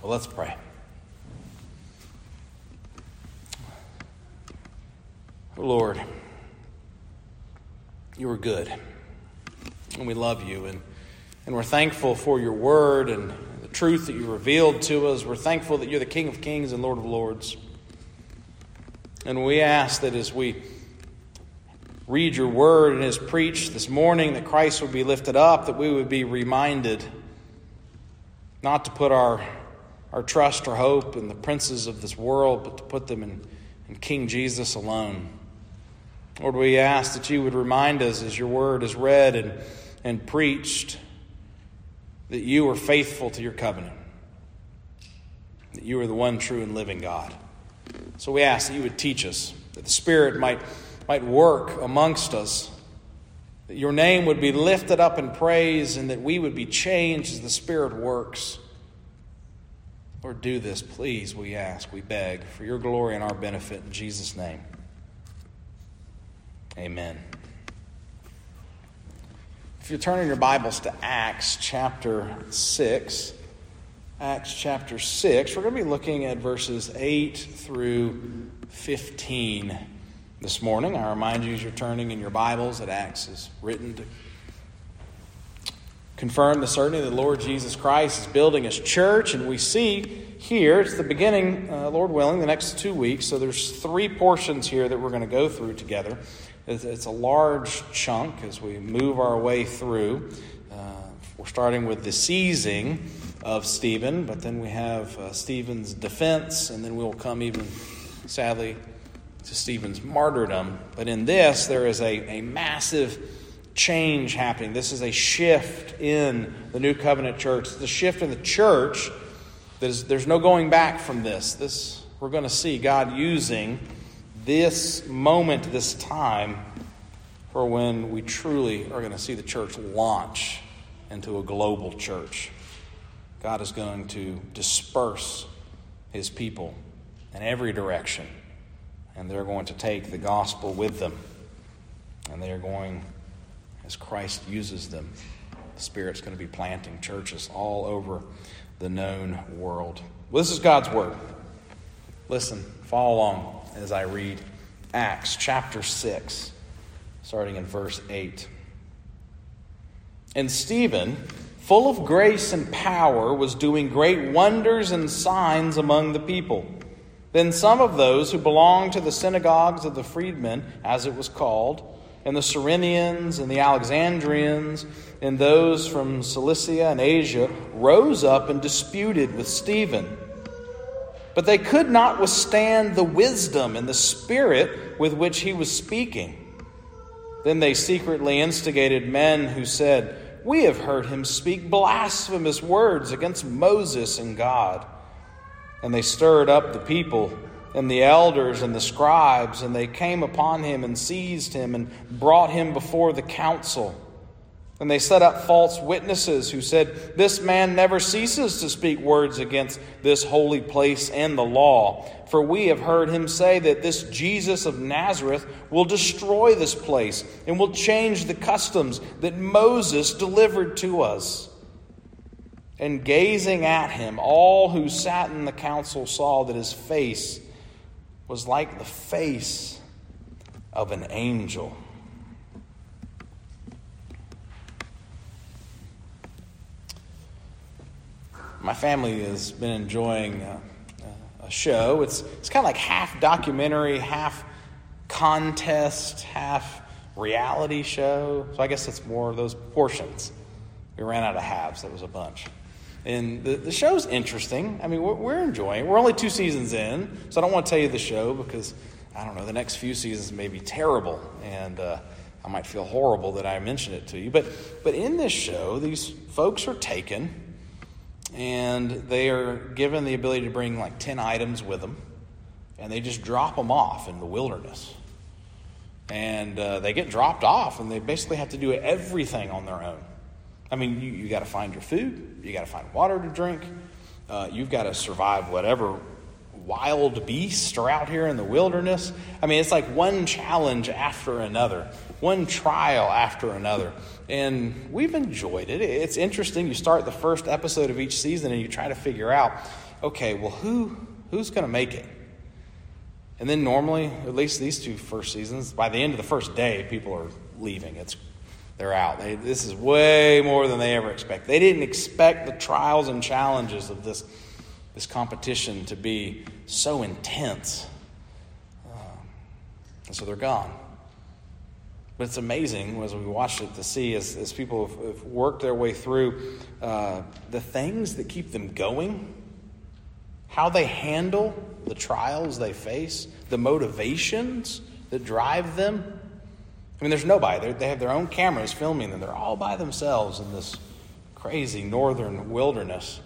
Well, let's pray. Oh, Lord, you are good, and we love you, and we're thankful for your word and the truth that you revealed to us. We're thankful that you're the King of Kings and Lord of Lords. And we ask that as we read your word and as preached this morning, that Christ would be lifted up, that we would be reminded not to put our trust or hope in the princes of this world, but to put them in King Jesus alone. Lord, we ask that you would remind us as your word is read and preached that you are faithful to your covenant, that you are the one true and living God. So we ask that you would teach us, that the Spirit might work amongst us, that your name would be lifted up in praise, and that we would be changed as the Spirit works. Lord, do this, please, we ask, we beg, for your glory and our benefit, in Jesus' name. Amen. If you're turning your Bibles to Acts chapter 6, we're going to be looking at verses 8 through 15 this morning. I remind you as you're turning in your Bibles that Acts is written to confirm the certainty that the Lord Jesus Christ is building his church. And we see here, it's the beginning, Lord willing, the next 2 weeks. So there's 3 portions here that we're going to go through together. It's a large chunk as we move our way through. We're starting with the seizing of Stephen, but then we have Stephen's defense, and then we'll come even, sadly, to Stephen's martyrdom. But in this, there is a massive change happening. This is a shift in the New Covenant church. It's a shift in the church. There's no going back from this. We're going to see God using this moment, this time, for when we truly are going to see the church launch into a global church. God is going to disperse his people in every direction, and they're going to take the gospel with them, and they are going, as Christ uses them, the Spirit's going to be planting churches all over the known world. Well, this is God's word. Listen, follow along as I read Acts chapter 6, starting in verse 8. And Stephen, full of grace and power, was doing great wonders and signs among the people. Then some of those who belonged to the synagogues of the freedmen, as it was called, and the Cyrenians and the Alexandrians, and those from Cilicia and Asia, rose up and disputed with Stephen. But they could not withstand the wisdom and the spirit with which he was speaking. Then they secretly instigated men who said, "We have heard him speak blasphemous words against Moses and God." And they stirred up the people and the elders and the scribes, and they came upon him and seized him and brought him before the council. And they set up false witnesses who said, "This man never ceases to speak words against this holy place and the law. For we have heard him say that this Jesus of Nazareth will destroy this place and will change the customs that Moses delivered to us." And gazing at him, all who sat in the council saw that his face was like the face of an angel. My family has been enjoying a show. It's kind of like half documentary, half contest, half reality show. So I guess it's more of those portions. We ran out of halves. That was a bunch. And the show's interesting. I mean, we're enjoying it. We're only 2 seasons in, so I don't want to tell you the show because, I don't know, the next few seasons may be terrible. And I might feel horrible that I mentioned it to you. But in this show, these folks are taken, and they are given the ability to bring like 10 items with them, and they just drop them off in the wilderness. And they get dropped off, and they basically have to do everything on their own. I mean, you got to find your food, you got to find water to drink, you've got to survive whatever wild beasts are out here in the wilderness. I mean, it's like one challenge after another, one trial after another. And we've enjoyed it. It's interesting. You start the first episode of each season and you try to figure out, okay, well, who's going to make it? And then normally, at least these two first seasons, by the end of the first day, people are leaving. They're out. This is way more than they ever expect. They didn't expect the trials and challenges of this competition to be so intense. And so they're gone. But it's amazing as we watch it to see as people have worked their way through the things that keep them going, how they handle the trials they face, the motivations that drive them. I mean, there's nobody. They have their own cameras filming them. They're all by themselves in this crazy northern wilderness.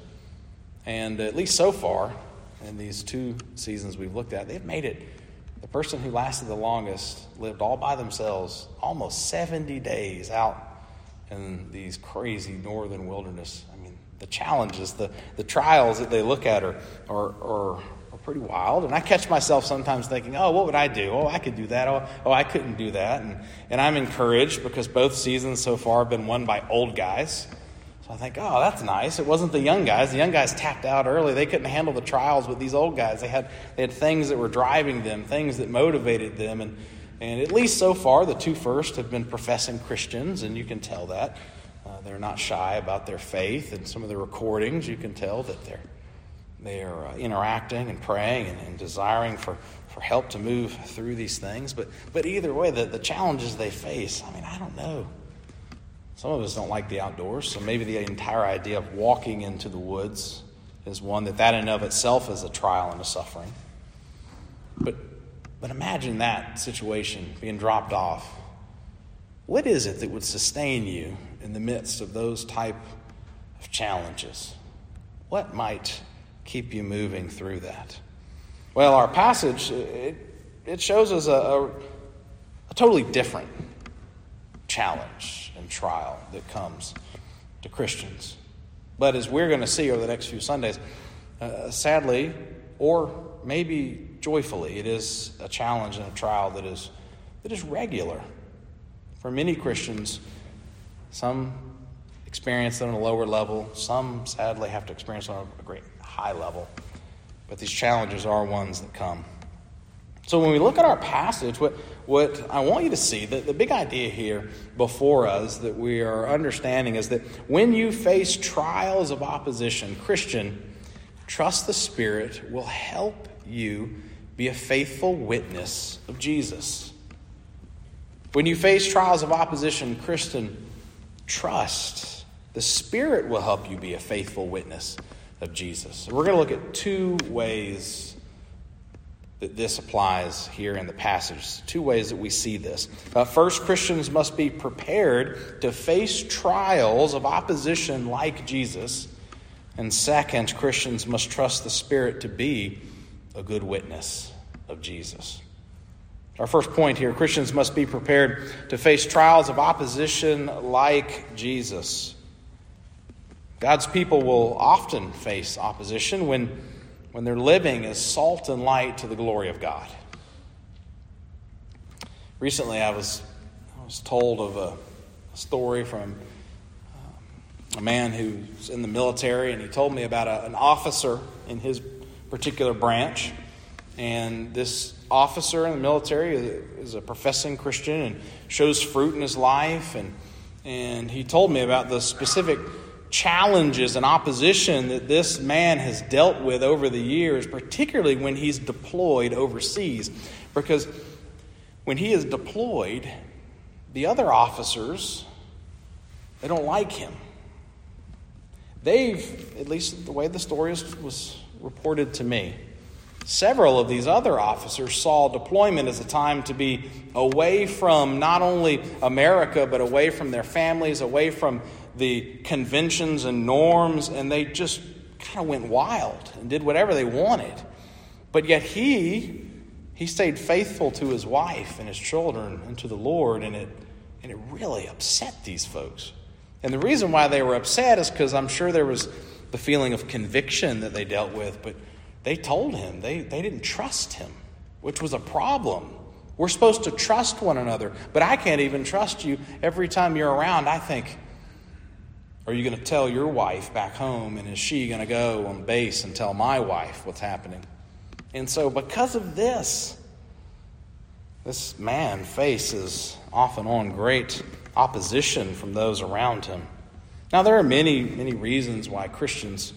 And at least so far, in these 2 seasons we've looked at, they've made it. The person who lasted the longest lived all by themselves almost 70 days out in these crazy northern wilderness. I mean, the challenges, the trials that they look at are pretty wild. And I catch myself sometimes thinking, oh, what would I do? Oh, I could do that. Oh, I couldn't do that. And I'm encouraged because both seasons so far have been won by old guys. So I think, oh, that's nice. It wasn't the young guys. The young guys tapped out early. They couldn't handle the trials, but these old guys, they had things that were driving them, things that motivated them. And at least so far, the 2 first have been professing Christians, and you can tell that. They're not shy about their faith. And some of the recordings, you can tell that they're interacting and praying and desiring for help to move through these things. But either way, the challenges they face, I mean, I don't know. Some of us don't like the outdoors, so maybe the entire idea of walking into the woods is one that in and of itself is a trial and a suffering. But imagine that situation being dropped off. What is it that would sustain you in the midst of those type of challenges? What might keep you moving through that? Well, our passage, it shows us a totally different challenge and trial that comes to Christians. But as we're going to see over the next few Sundays, sadly, or maybe joyfully, it is a challenge and a trial that is regular. For many Christians, some experience it on a lower level, some sadly have to experience it on a great high level. But these challenges are ones that come. So when we look at our passage, what I want you to see, the big idea here before us that we are understanding is that when you face trials of opposition, Christian, trust the Spirit will help you be a faithful witness of Jesus. When you face trials of opposition, Christian, trust the Spirit will help you be a faithful witness of Jesus. So we're going to look at 2 ways that this applies here in the passage. 2 ways that we see this. First, Christians must be prepared to face trials of opposition like Jesus. And second, Christians must trust the Spirit to be a good witness of Jesus. Our first point here, Christians must be prepared to face trials of opposition like Jesus. God's people will often face opposition when they're living as salt and light to the glory of God. Recently, I was told of a story from a man who's in the military, and he told me about an officer in his particular branch. And this officer in the military is a professing Christian and shows fruit in his life. And he told me about the specific challenges and opposition that this man has dealt with over the years, particularly when he's deployed overseas. Because when he is deployed, the other officers, they don't like him. They've, at least the way the story was reported to me, several of these other officers saw deployment as a time to be away from not only America, but away from their families, away from the conventions and norms, and they just kind of went wild and did whatever they wanted. But yet he stayed faithful to his wife and his children and to the Lord, and it really upset these folks. And the reason why they were upset is because I'm sure there was the feeling of conviction that they dealt with, but they told him they didn't trust him, which was a problem. We're supposed to trust one another, but I can't even trust you. Every time you're around, I think, Are you going to tell your wife back home, and is she going to go on base and tell my wife what's happening? And so because of this man faces off and on great opposition from those around him. Now, there are many, many reasons why Christians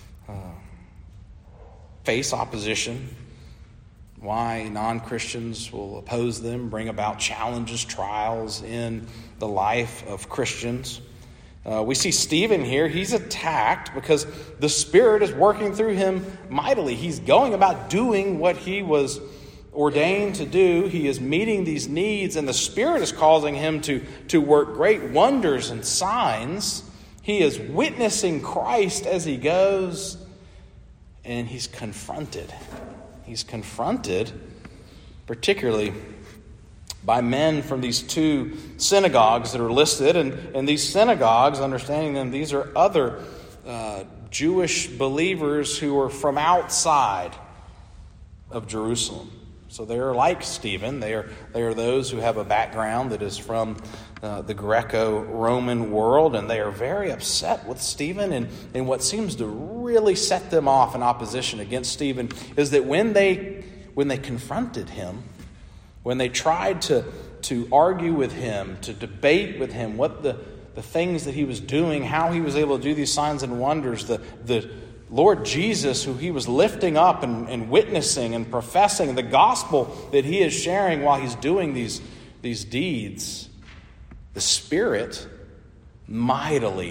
face opposition, why non-Christians will oppose them, bring about challenges, trials in the life of Christians. We see Stephen here. He's attacked because the Spirit is working through him mightily. He's going about doing what he was ordained to do. He is meeting these needs, and the Spirit is causing him to work great wonders and signs. He is witnessing Christ as he goes, and he's confronted. He's confronted particularly by men from these two synagogues that are listed. And these synagogues, understanding them, these are other Jewish believers who are from outside of Jerusalem. So they are like Stephen. They are those who have a background that is from the Greco-Roman world, and they are very upset with Stephen. And what seems to really set them off in opposition against Stephen is that when they confronted him, when they tried to argue with him, to debate with him what the things that he was doing, how he was able to do these signs and wonders, the Lord Jesus, who he was lifting up and witnessing and professing, the gospel that he is sharing while he's doing these deeds, the Spirit mightily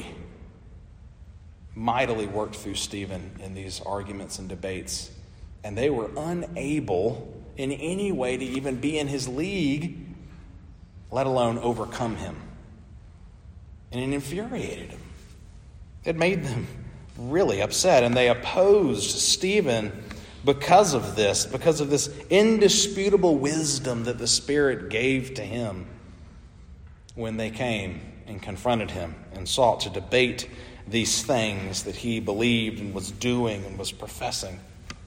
worked through Stephen in these arguments and debates. And they were unable in any way to even be in his league, let alone overcome him. And it infuriated him. It made them really upset, and they opposed Stephen because of this indisputable wisdom that the Spirit gave to him when they came and confronted him and sought to debate these things that he believed and was doing and was professing.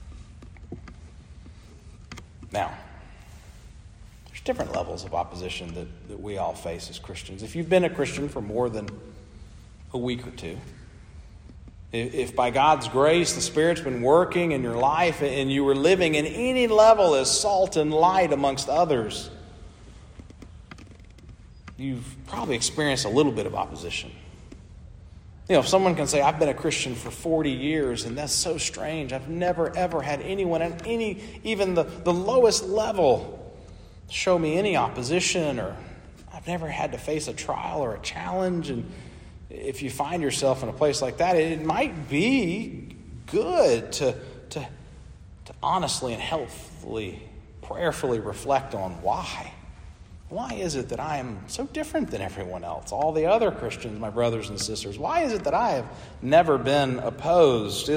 Now, there's different levels of opposition that we all face as Christians. If you've been a Christian for more than a week or two, if by God's grace the Spirit's been working in your life and you were living in any level as salt and light amongst others, you've probably experienced a little bit of opposition. If someone can say, I've been a Christian for 40 years, and that's so strange. I've never, ever had anyone at even the lowest level show me any opposition, or I've never had to face a trial or a challenge. And if you find yourself in a place like that, it might be good to honestly and healthfully, prayerfully reflect on why. Why is it that I am so different than everyone else? All the other Christians, my brothers and sisters. Why is it that I have never been opposed?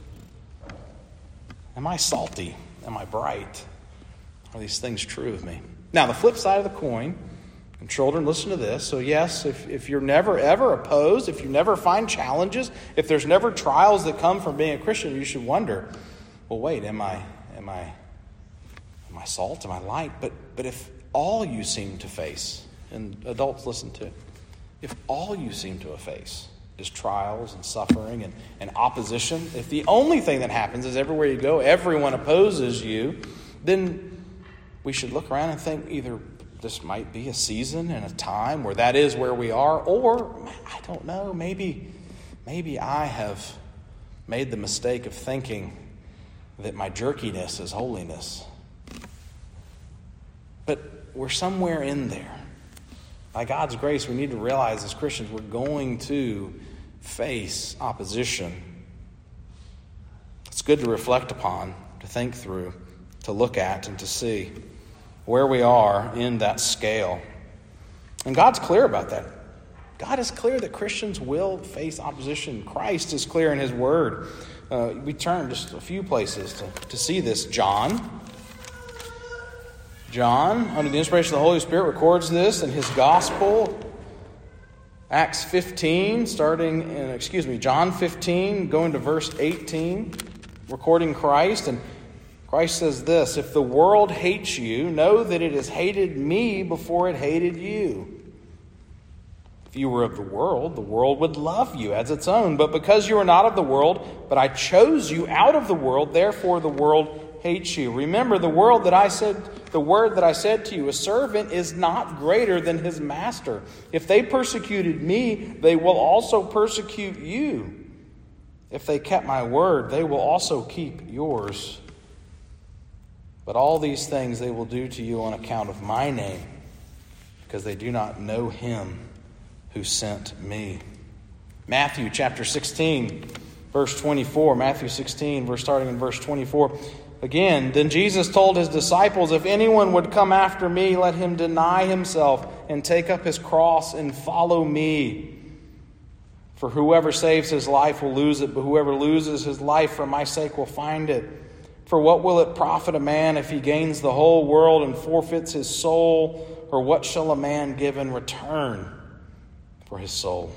Am I salty? Am I bright? Are these things true of me? Now, the flip side of the coin, and children, listen to this. So yes, if you're never ever opposed, if you never find challenges, if there's never trials that come from being a Christian, you should wonder, well, wait, am I salt? Am I light? But if all you seem to face, and adults listen to, if all you seem to face is trials and suffering and opposition, if the only thing that happens is everywhere you go, everyone opposes you, then we should look around and think either this might be a season and a time where that is where we are, or, I don't know, maybe I have made the mistake of thinking that my jerkiness is holiness. But we're somewhere in there. By God's grace, we need to realize as Christians we're going to face opposition. It's good to reflect upon, to think through, to look at, and to see where we are in that scale. And God's clear about that. God is clear that Christians will face opposition. Christ is clear in His Word. We turn just a few places to see this. John, under the inspiration of the Holy Spirit, records this in his Gospel. Acts 15, John 15, going to verse 18, recording Christ. And Christ says this, "If the world hates you, know that it has hated me before it hated you." If you were of the world would love you as its own. But because you are not of the world, but I chose you out of the world, therefore the world hates you. Remember the word that I said to you, a servant is not greater than his master. If they persecuted me, they will also persecute you. If they kept my word, they will also keep yours. But all these things they will do to you on account of my name, because they do not know him who sent me. Matthew chapter 16, verse 24. Matthew 16, starting in verse 24. Again, then Jesus told his disciples, if anyone would come after me, let him deny himself and take up his cross and follow me. For whoever saves his life will lose it, but whoever loses his life for my sake will find it. For what will it profit a man if he gains the whole world and forfeits his soul? Or what shall a man give in return for his soul?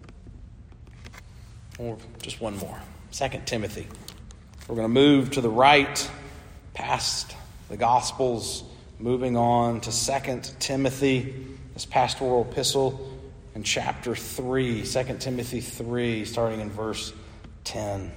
Or just one more. 2 Timothy. We're going to move to the right, past the Gospels, moving on to 2 Timothy, this pastoral epistle in chapter 3, 2 Timothy 3, starting in verse 10.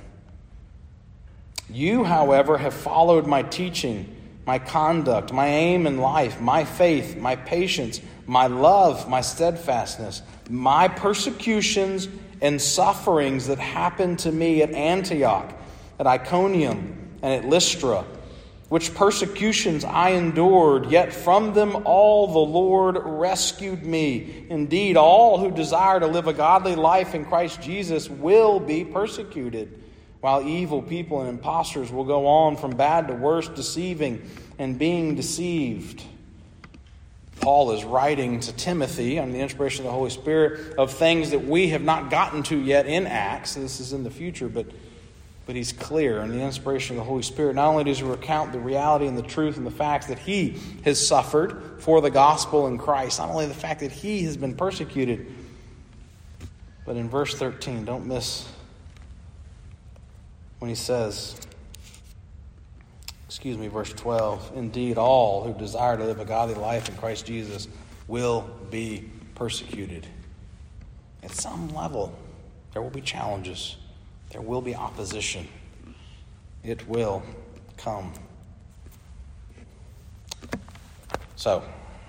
You, however, have followed my teaching, my conduct, my aim in life, my faith, my patience, my love, my steadfastness, my persecutions and sufferings that happened to me at Antioch, at Iconium, and at Lystra, which persecutions I endured, yet from them all the Lord rescued me. Indeed, all who desire to live a godly life in Christ Jesus will be persecuted, while evil people and impostors will go on from bad to worse, deceiving and being deceived. Paul is writing to Timothy on the inspiration of the Holy Spirit of things that we have not gotten to yet in Acts. This is in the future, but he's clear in the inspiration of the Holy Spirit. Not only does he recount the reality and the truth and the facts that he has suffered for the gospel in Christ, not only the fact that he has been persecuted, but in verse 13, don't miss when he says, verse 12, indeed all who desire to live a godly life in Christ Jesus will be persecuted. At some level, there will be challenges. There will be opposition. It will come. So,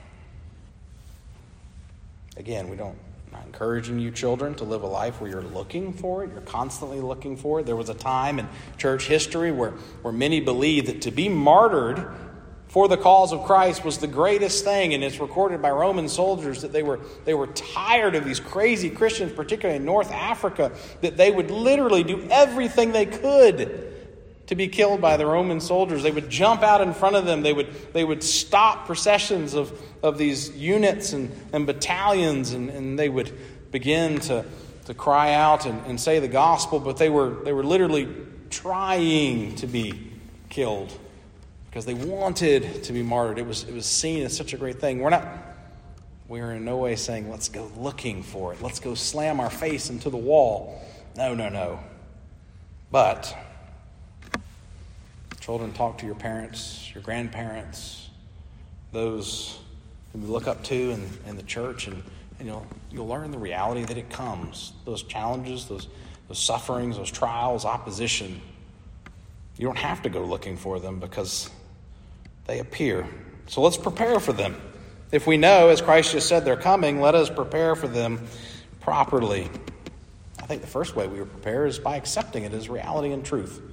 again, I'm not encouraging you children to live a life where you're looking for it. You're constantly looking for it. There was a time in church history where many believed that to be martyred for the cause of Christ was the greatest thing, and it's recorded by Roman soldiers that they were tired of these crazy Christians, particularly in North Africa, that they would literally do everything they could to be killed by the Roman soldiers. They would jump out in front of them. They would stop processions of these units and battalions, and they would begin to cry out and say the gospel, but they were literally trying to be killed, because they wanted to be martyred. It was seen as such a great thing. We're in no way saying, let's go looking for it. Let's go slam our face into the wall. No. But, children, talk to your parents, your grandparents, those who you look up to in the church, and you'll learn the reality that it comes. Those challenges, those sufferings, those trials, opposition. You don't have to go looking for them because they appear. So let's prepare for them. If we know, as Christ just said, they're coming, let us prepare for them properly. I think the first way we will prepare is by accepting it as reality and truth.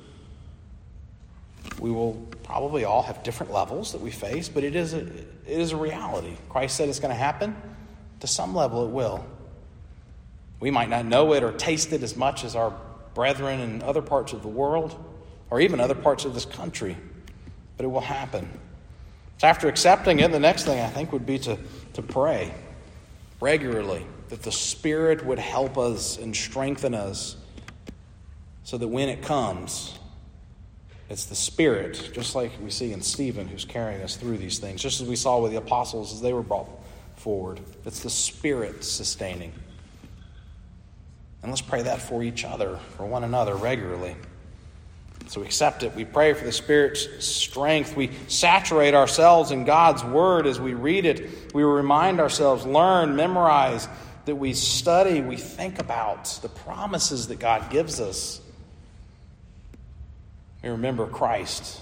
We will probably all have different levels that we face, but it is a reality. Christ said it's going to happen. To some level it will. We might not know it or taste it as much as our brethren in other parts of the world, or even other parts of this country, but it will happen. So after accepting it, the next thing I think would be to pray regularly, that the Spirit would help us and strengthen us so that when it comes, it's the Spirit, just like we see in Stephen, who's carrying us through these things, just as we saw with the apostles as they were brought forward. It's the Spirit sustaining. And let's pray that for each other, for one another regularly. So we accept it. We pray for the Spirit's strength. We saturate ourselves in God's Word as we read it. We remind ourselves, learn, memorize, that we study, we think about the promises that God gives us. We remember Christ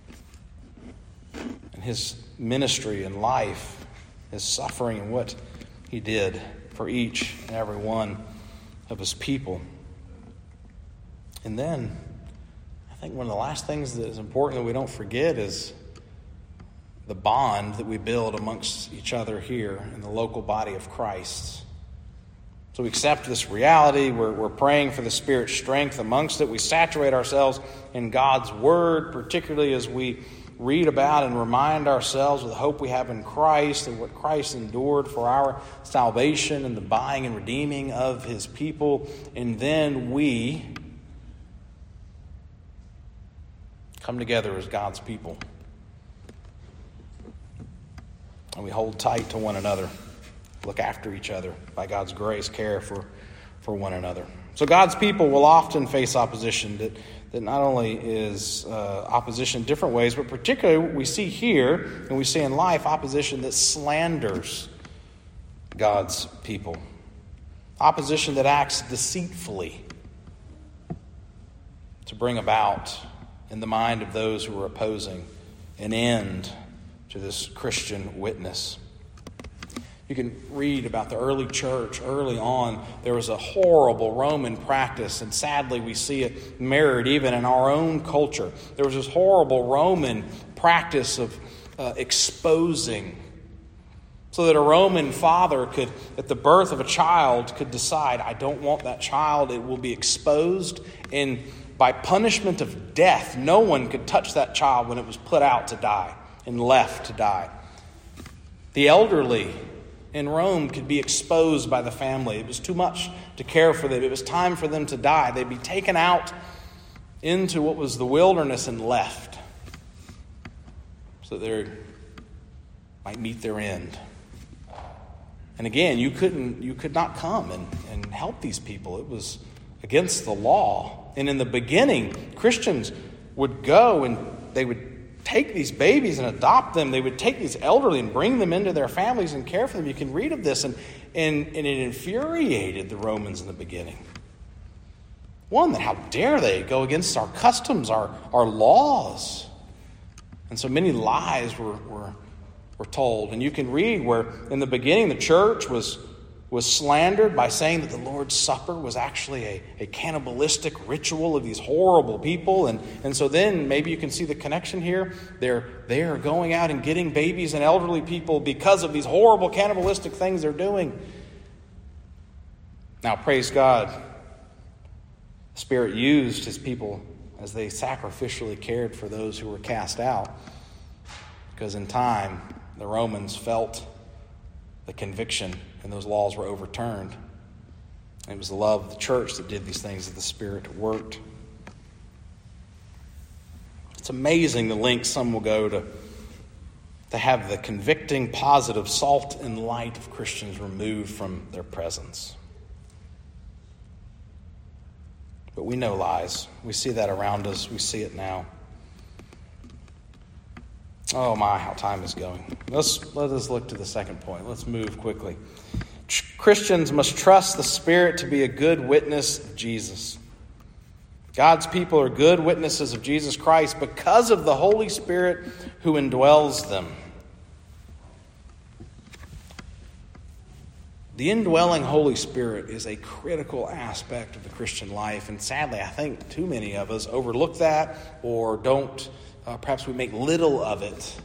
and his ministry and life, his suffering and what he did for each and every one of his people. And then, I think one of the last things that is important that we don't forget is the bond that we build amongst each other here in the local body of Christ. So we accept this reality. We're praying for the Spirit's strength amongst it. We saturate ourselves in God's Word, particularly as we read about and remind ourselves of the hope we have in Christ and what Christ endured for our salvation and the buying and redeeming of his people. And then we come together as God's people. And we hold tight to one another, look after each other, by God's grace, care for one another. So God's people will often face opposition that not only is opposition in different ways, but particularly we see here, and we see in life, opposition that slanders God's people. Opposition that acts deceitfully to bring about, in the mind of those who are opposing, an end to this Christian witness. You can read about the early church. Early on, there was a horrible Roman practice, and sadly we see it mirrored even in our own culture. There was this horrible Roman practice of exposing, so that a Roman father could, at the birth of a child, could decide, I don't want that child, it will be exposed, and by punishment of death, no one could touch that child when it was put out to die and left to die. The elderly in Rome could be exposed by the family. It was too much to care for them. It was time for them to die. They'd be taken out into what was the wilderness and left so that they might meet their end. And again, you could not come and help these people. It was against the law. And in the beginning, Christians would go and they would take these babies and adopt them. They would take these elderly and bring them into their families and care for them. You can read of this, and it infuriated the Romans in the beginning. One, that how dare they go against our customs, our laws. And so many lies were told. And you can read where in the beginning the church was slandered by saying that the Lord's Supper was actually a cannibalistic ritual of these horrible people. And so then maybe you can see the connection here. They are going out and getting babies and elderly people because of these horrible cannibalistic things they're doing. Now, praise God, the Spirit used his people as they sacrificially cared for those who were cast out. Because in time, the Romans felt the conviction, and those laws were overturned. It was the love of the church that did these things, that the Spirit worked. It's amazing the lengths some will go to have the convicting, positive salt and light of Christians removed from their presence. But we know lies. We see that around us. We see it now. Oh my, how time is going. Let us look to the second point. Let's move quickly. Christians must trust the Spirit to be a good witness of Jesus. God's people are good witnesses of Jesus Christ because of the Holy Spirit who indwells them. The indwelling Holy Spirit is a critical aspect of the Christian life, and sadly, I think too many of us overlook that or don't. Perhaps we make little of it.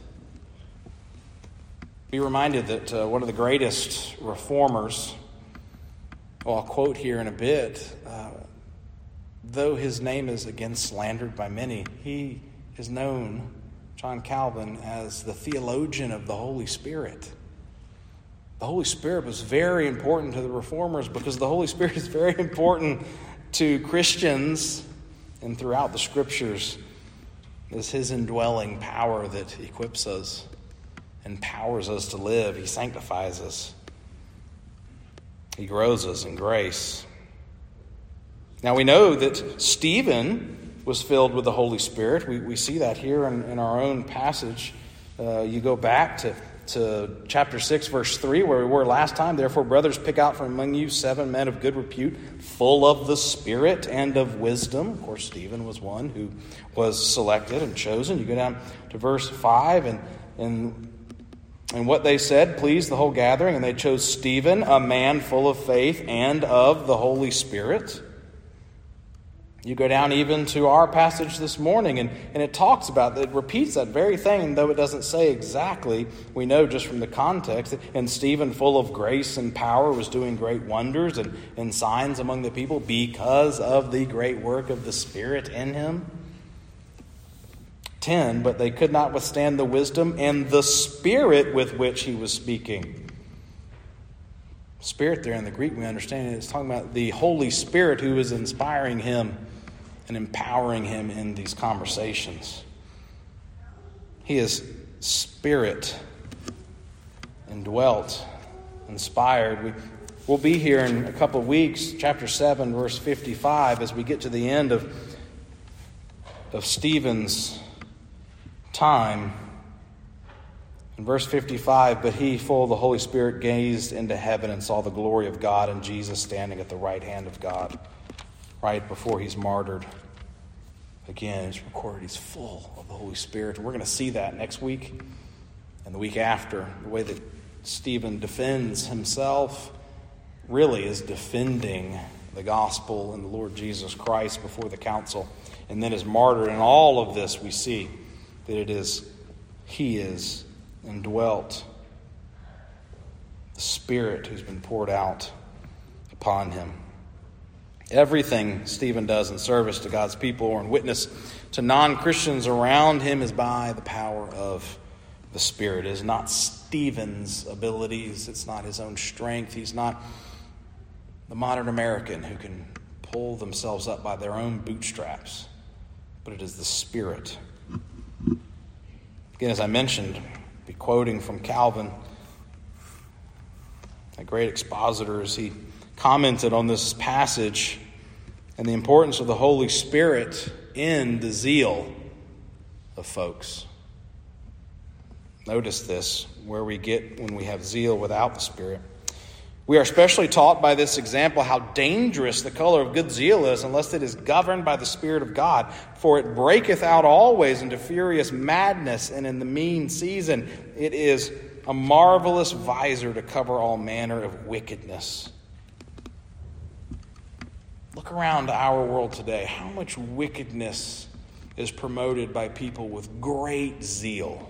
Be reminded that one of the greatest reformers, well, I'll quote here in a bit, though his name is again slandered by many, he is known, John Calvin, as the theologian of the Holy Spirit. The Holy Spirit was very important to the reformers because the Holy Spirit is very important to Christians, and throughout the Scriptures is his indwelling power that equips us, empowers us to live. He sanctifies us. He grows us in grace. Now we know that Stephen was filled with the Holy Spirit. We see that here in our own passage. You go back to to chapter 6, verse 3, where we were last time. Therefore, brothers, pick out from among you 7 men of good repute, full of the Spirit and of wisdom. Of course, Stephen was one who was selected and chosen. You go down to verse 5, and what they said pleased the whole gathering, and they chose Stephen, a man full of faith and of the Holy Spirit. You go down even to our passage this morning, and it talks about, it repeats that very thing, though it doesn't say exactly. We know just from the context. And Stephen, full of grace and power, was doing great wonders and signs among the people because of the great work of the Spirit in him. 10, but they could not withstand the wisdom and the spirit with which he was speaking. Spirit there in the Greek, we understand it, it's talking about the Holy Spirit who is inspiring him and empowering him in these conversations. He is Spirit indwelt, inspired. We'll be here in a couple of weeks, chapter 7, verse 55, as we get to the end of Stephen's time. In verse 55, but he, full of the Holy Spirit, gazed into heaven and saw the glory of God and Jesus standing at the right hand of God, right before he's martyred. Again, it's recorded he's full of the Holy Spirit. And we're going to see that next week and the week after. The way that Stephen defends himself really is defending the gospel and the Lord Jesus Christ before the council, and then is martyred. And all of this we see that he is indwelt, the Spirit who's been poured out upon him. Everything Stephen does in service to God's people or in witness to non-Christians around him is by the power of the Spirit. It is not Stephen's abilities. It's not his own strength. He's not the modern American who can pull themselves up by their own bootstraps. But it is the Spirit. Again, as I mentioned, I'll be quoting from Calvin, a great expositor, as he commented on this passage and the importance of the Holy Spirit in the zeal of folks. Notice this, where we get when we have zeal without the Spirit. We are especially taught by this example how dangerous the color of good zeal is unless it is governed by the Spirit of God. For it breaketh out always into furious madness, and in the mean season it is a marvelous visor to cover all manner of wickedness. Look around our world today. How much wickedness is promoted by people with great zeal?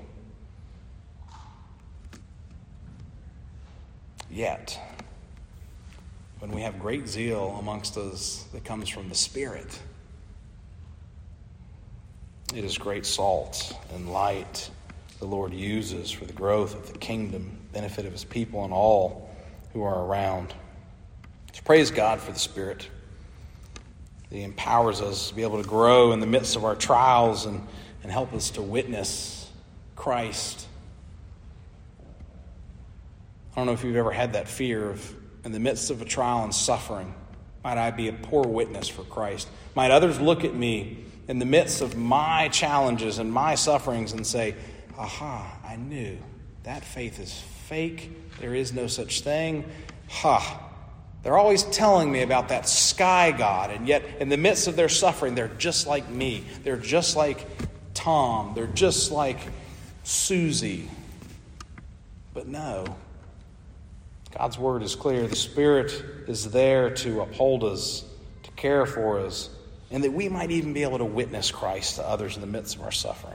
Yet, when we have great zeal amongst us that comes from the Spirit, it is great salt and light the Lord uses for the growth of the kingdom, benefit of his people and all who are around. So praise God for the Spirit. He empowers us to be able to grow in the midst of our trials and help us to witness Christ. I don't know if you've ever had that fear of, in the midst of a trial and suffering, might I be a poor witness for Christ? Might others look at me in the midst of my challenges and my sufferings and say, aha, I knew that faith is fake. There is no such thing. They're always telling me about that sky God, and yet in the midst of their suffering, they're just like me. They're just like Tom. They're just like Susie. But no, God's word is clear. The Spirit is there to uphold us, to care for us, and that we might even be able to witness Christ to others in the midst of our suffering.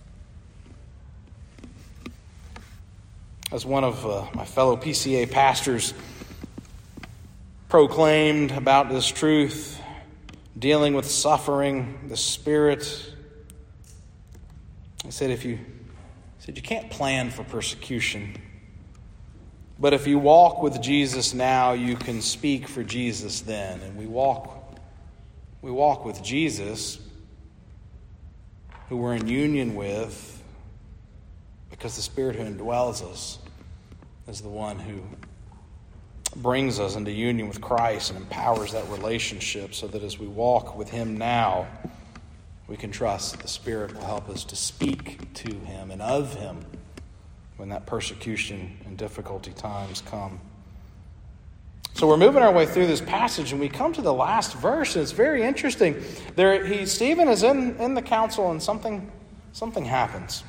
As one of my fellow PCA pastors proclaimed about this truth, dealing with suffering, the Spirit, he said, you can't plan for persecution, but if you walk with Jesus now, you can speak for Jesus then. And we walk with Jesus, who we're in union with, because the Spirit who indwells us is the one who brings us into union with Christ and empowers that relationship, so that as we walk with him now, we can trust that the Spirit will help us to speak to him and of him when that persecution and difficulty times come. So we're moving our way through this passage, and we come to the last verse, and it's very interesting. Stephen is in the council, and something happens.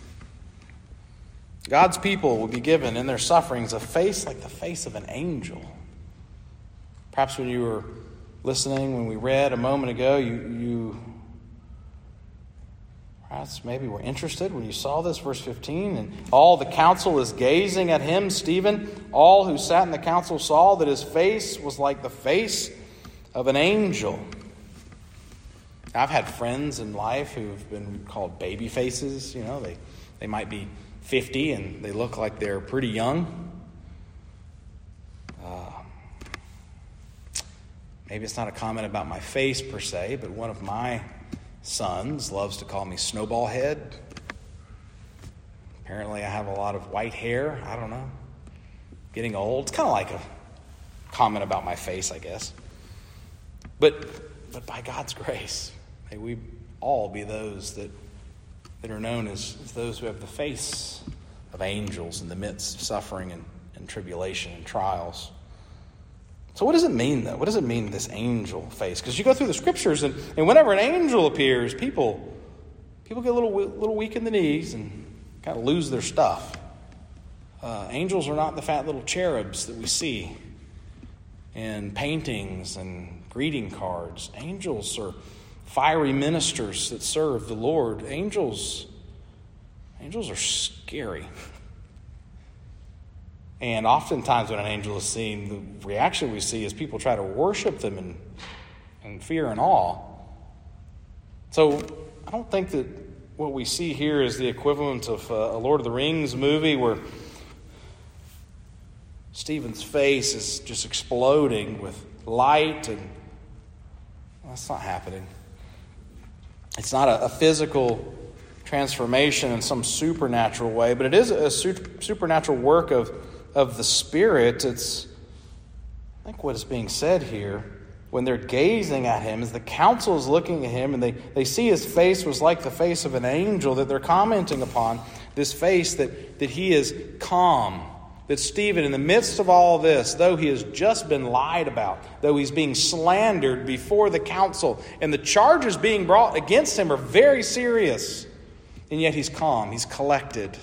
God's people will be given in their sufferings a face like the face of an angel. Perhaps when you were listening, when we read a moment ago, you perhaps maybe were interested when you saw this, verse 15. And all the council is gazing at him, Stephen. All who sat in the council saw that his face was like the face of an angel. I've had friends in life who've been called baby faces. You know, they might be 50 and they look like they're pretty young. Maybe it's not a comment about my face per se, but one of my sons loves to call me Snowball Head. Apparently I have a lot of white hair. I don't know. Getting old. It's kind of like a comment about my face, I guess. But by God's grace, may we all be those that are known as those who have the face of angels in the midst of suffering and tribulation and trials. So what does it mean, though? What does it mean, this angel face? Because you go through the scriptures, and whenever an angel appears, people get a little weak in the knees and kind of lose their stuff. Angels are not the fat little cherubs that we see in paintings and greeting cards. Angels are fiery ministers that serve the Lord. Angels are scary. And oftentimes when an angel is seen, the reaction we see is people try to worship them in fear and awe. So I don't think that what we see here is the equivalent of a Lord of the Rings movie where Stephen's face is just exploding with light, and that's not happening. It's not a physical transformation in some supernatural way, but it is a supernatural work of the Spirit. It's, I think what is being said here, when they're gazing at him, as the council is looking at him and they see his face was like the face of an angel, that they're commenting upon this face that he is calm. That Stephen, in the midst of all this, though he has just been lied about, though he's being slandered before the council, and the charges being brought against him are very serious, and yet he's calm, he's collected.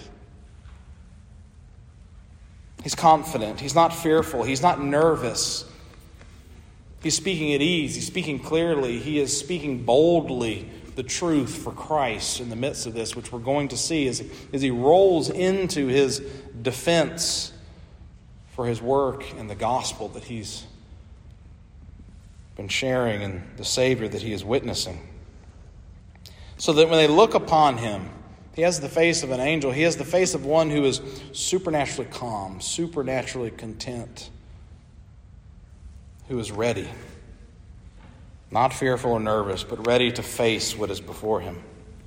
He's confident. He's not fearful. He's not nervous. He's speaking at ease. He's speaking clearly. He is speaking boldly the truth for Christ in the midst of this, which we're going to see as he rolls into his defense for his work in the gospel that he's been sharing and the Savior that he is witnessing. So that when they look upon him, he has the face of an angel. He has the face of one who is supernaturally calm, supernaturally content, who is ready, not fearful or nervous, but ready to face what is before him.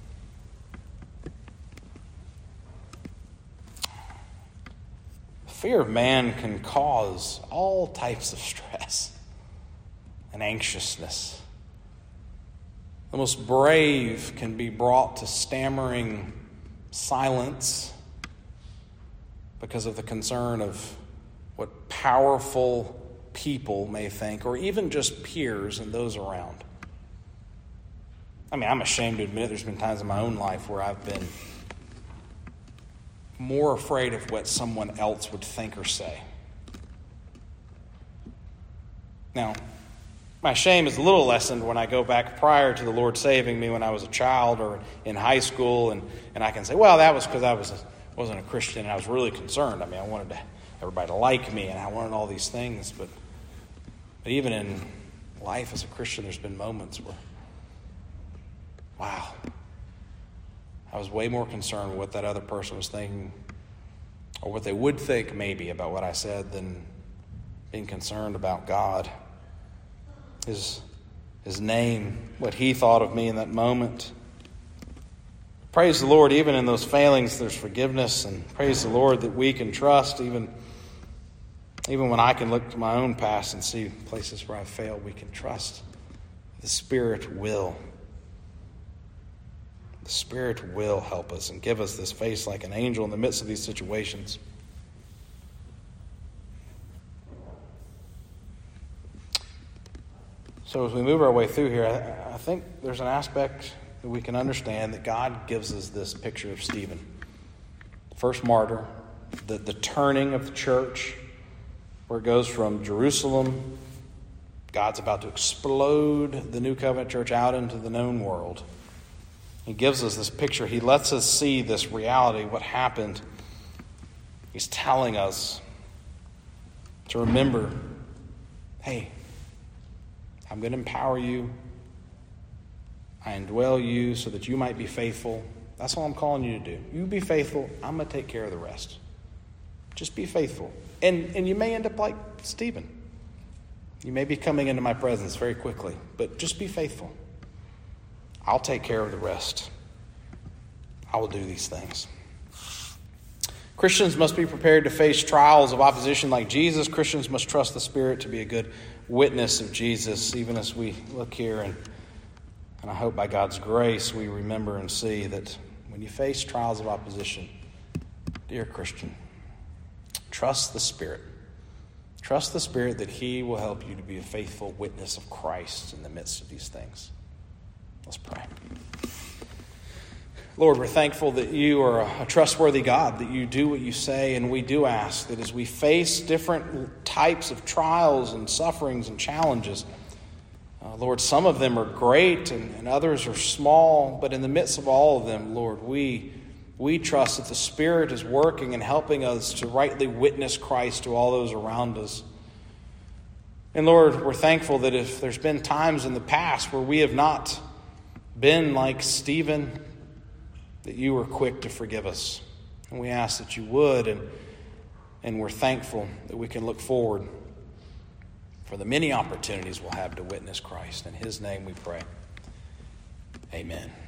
Fear of man can cause all types of stress and anxiousness. The most brave can be brought to stammering silence because of the concern of what powerful people may think, or even just peers and those around. I mean, I'm ashamed to admit there's been times in my own life where I've been more afraid of what someone else would think or say. Now, my shame is a little lessened when I go back prior to the Lord saving me when I was a child or in high school, and I can say, well, that was because I wasn't a Christian and I was really concerned. I mean, I wanted everybody to like me and I wanted all these things, but even in life as a Christian, there's been moments where, wow, I was way more concerned with what that other person was thinking or what they would think maybe about what I said than being concerned about God. His name, what he thought of me in that moment. Praise the Lord, even in those failings, there's forgiveness, and praise the Lord that we can trust, even when I can look to my own past and see places where I've failed, we can trust the Spirit will. The Spirit will help us and give us this face like an angel in the midst of these situations. So as we move our way through here, I think there's an aspect that we can understand that God gives us this picture of Stephen. First martyr, the turning of the church, where it goes from Jerusalem, God's about to explode the New Covenant church out into the known world. He gives us this picture. He lets us see this reality, what happened. He's telling us to remember, hey, I'm going to empower you. I indwell you so that you might be faithful. That's all I'm calling you to do. You be faithful. I'm going to take care of the rest. Just be faithful. And you may end up like Stephen. You may be coming into my presence very quickly, but just be faithful. I'll take care of the rest. I will do these things. Christians must be prepared to face trials of opposition like Jesus. Christians must trust the Spirit to be a good witness of Jesus, even as we look here. And I hope by God's grace we remember and see that when you face trials of opposition, dear Christian, trust the Spirit. Trust the Spirit that He will help you to be a faithful witness of Christ in the midst of these things. Let's pray. Lord, we're thankful that you are a trustworthy God, that you do what you say, and we do ask that as we face different types of trials and sufferings and challenges, Lord, some of them are great and others are small, but in the midst of all of them, Lord, we trust that the Spirit is working and helping us to rightly witness Christ to all those around us. And Lord, we're thankful that if there's been times in the past where we have not been like Stephen, that you were quick to forgive us. And we ask that you would, and we're thankful that we can look forward for the many opportunities we'll have to witness Christ. In His name we pray. Amen.